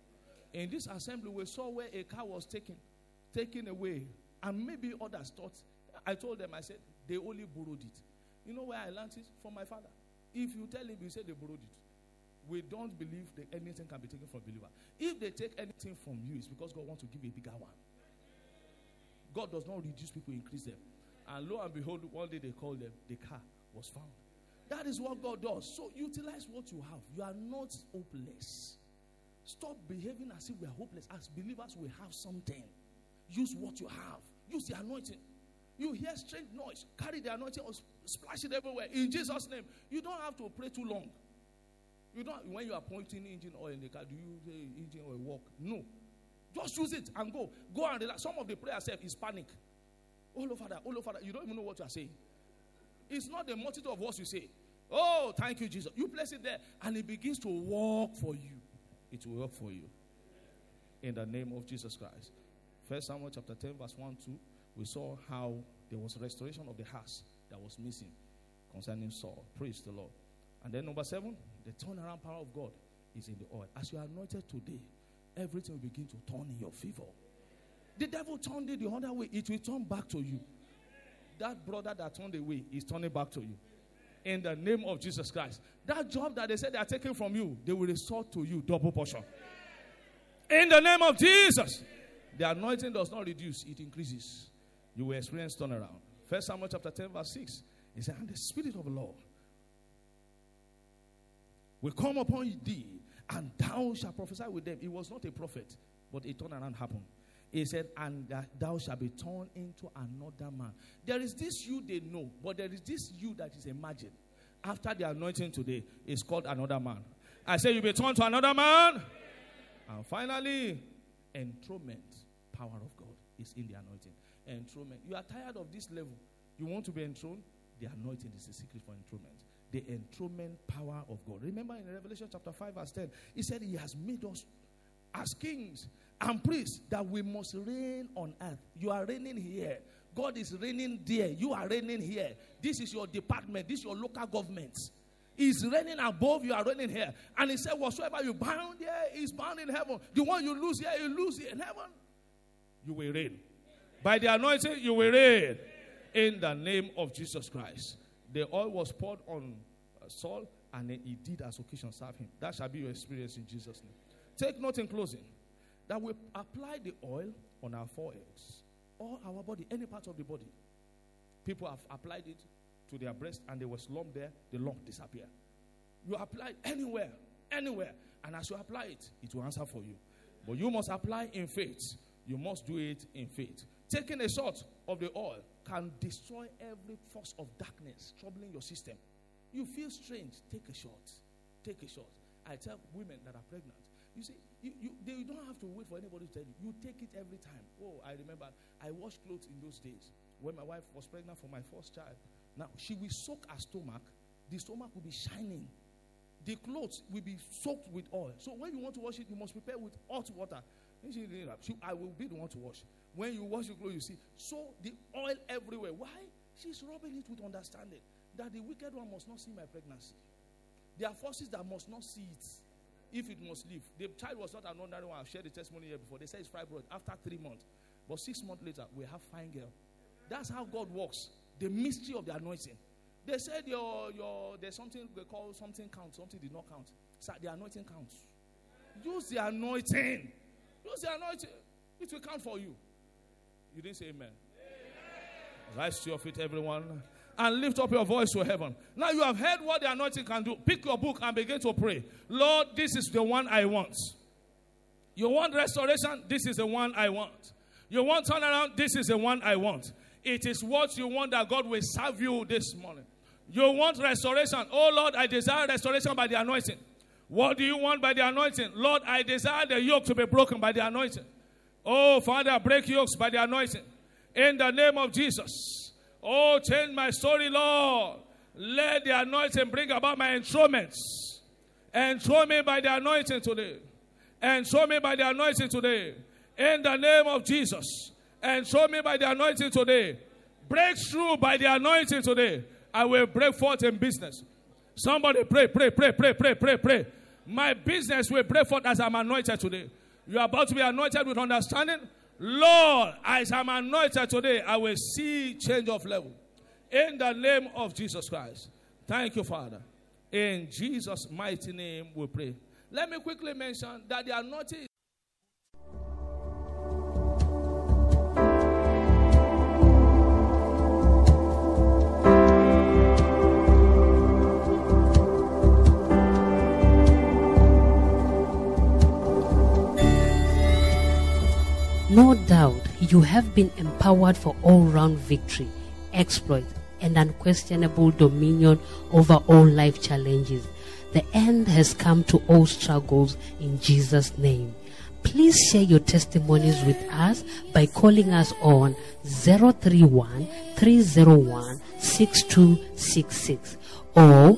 In this assembly, we saw where a car was taken away. And maybe others thought, I told them, I said, they only borrowed it. You know where I learned it? From my father. If you tell him, you say they borrowed it. We don't believe that anything can be taken from a believer. If they take anything from you, it's because God wants to give a bigger one. God does not reduce people, increase them. And lo and behold, one day they called them, the car was found. That is what God does. So utilize what you have. You are not hopeless. Stop behaving as if we are hopeless. As believers, we have something. Use what you have. Use the anointing. You hear strange noise, carry the anointing or splash it everywhere. In Jesus' name, you don't have to pray too long. You don't. When you are pointing engine oil in the car, do you say engine oil work? No. Just use it and go. Go and relax. Some of the prayer self is panic. Oh Lord Father, oh Lord Father. You don't even know what you are saying. It's not the multitude of words you say. Oh, thank you, Jesus. You place it there and it begins to work for you. It will work for you. In the name of Jesus Christ. 1 Samuel chapter 10 verse 1-2. We saw how there was restoration of the house that was missing concerning Saul. Praise the Lord. And then number 7, the turnaround power of God is in the oil. As you are anointed today, everything will begin to turn in your favor. The devil turned it the other way. It will turn back to you. That brother that turned away is turning back to you. In the name of Jesus Christ. That job that they said they are taking from you, they will restore to you double portion. In the name of Jesus. The anointing does not reduce, it increases. You will experience turnaround. 1 Samuel chapter 10 verse 6. He said, and the Spirit of the Lord will come upon thee, and thou shalt prophesy with them. It was not a prophet, but a turnaround happened. He said, and thou shalt be turned into another man. There is this you they know, but there is this you that is imagined. After the anointing today, is called another man. I say you be turned to another man. And finally, enthronement, power of God is in the anointing. Enthronement. You are tired of this level. You want to be enthroned? The anointing is the secret for enthronement. The enthronement power of God. Remember in Revelation chapter 5 verse 10, he said he has made us as kings and priests that we must reign on earth. You are reigning here. God is reigning there. You are reigning here. This is your department. This is your local government. He's reigning above. You are reigning here. And he said whatsoever you bound here is bound in heaven. The one you lose here, you lose here in heaven. You will reign. By the anointing, you will reign. In the name of Jesus Christ. The oil was poured on Saul, and then he did as occasion serve him. That shall be your experience in Jesus' name. Take note in closing that we apply the oil on our foreheads, or our body, any part of the body. People have applied it to their breast, and there was lump there. The lump disappeared. You apply it anywhere, and as you apply it, it will answer for you. But you must apply in faith. You must do it in faith. Taking a shot of the oil can destroy every force of darkness troubling your system. You feel strange, take a shot. Take a shot. I tell women that are pregnant, you see, they don't have to wait for anybody to tell you. You take it every time. Oh, I remember I washed clothes in those days when my wife was pregnant for my first child. Now, she will soak her stomach. The stomach will be shining. The clothes will be soaked with oil. So when you want to wash it, you must prepare with hot water. I will be the one to wash. When you wash your clothes, you see, so the oil everywhere. Why? She's rubbing it with understanding that the wicked one must not see my pregnancy. There are forces that must not see it if it must live. The child was not an ordinary one. I've shared the testimony here before. They said it's fibroid after 3 months. But 6 months later, we have fine girl. That's how God works. The mystery of the anointing. They said there's something they call something counts. Something did not count. So the anointing counts. Use the anointing. Use the anointing. It will count for you. You didn't say amen. Rise to your feet, everyone, and lift up your voice to heaven. Now you have heard what the anointing can do. Pick your book and begin to pray. Lord, this is the one I want. You want restoration? This is the one I want. You want turnaround? This is the one I want. It is what you want that God will serve you this morning. You want restoration? Oh Lord, I desire restoration by the anointing. What do you want by the anointing? Lord, I desire the yoke to be broken by the anointing. Oh Father, break yokes by the anointing. In the name of Jesus. Oh, change my story, Lord. Let the anointing bring about my enthronements. Enthrone me by the anointing today. Enthrone me by the anointing today. In the name of Jesus. Enthrone me by the anointing today. Breakthrough by the anointing today. I will break forth in business. Somebody pray. My business will break forth as I'm anointed today. You are about to be anointed with understanding. Lord, as I'm anointed today, I will see change of level. In the name of Jesus Christ. Thank you, Father. In Jesus' mighty name we pray. Let me quickly mention that the anointing. No doubt you have been empowered for all-round victory, exploit, and unquestionable dominion over all life challenges. The end has come to all struggles in Jesus' name. Please share your testimonies with us by calling us on 031-301-6266 or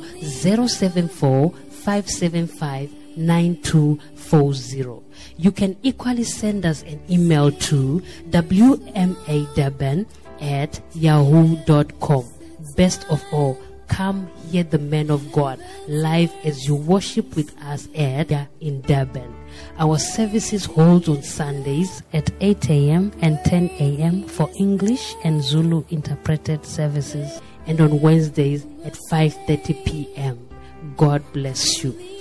074-575-9240. You can equally send us an email to wmadurban@yahoo.com. Best of all, come hear the man of God live as you worship with us in Durban. Our services hold on Sundays at 8 a.m. and 10 a.m. for English and Zulu interpreted services, and on Wednesdays at 5:30 p.m. God bless you.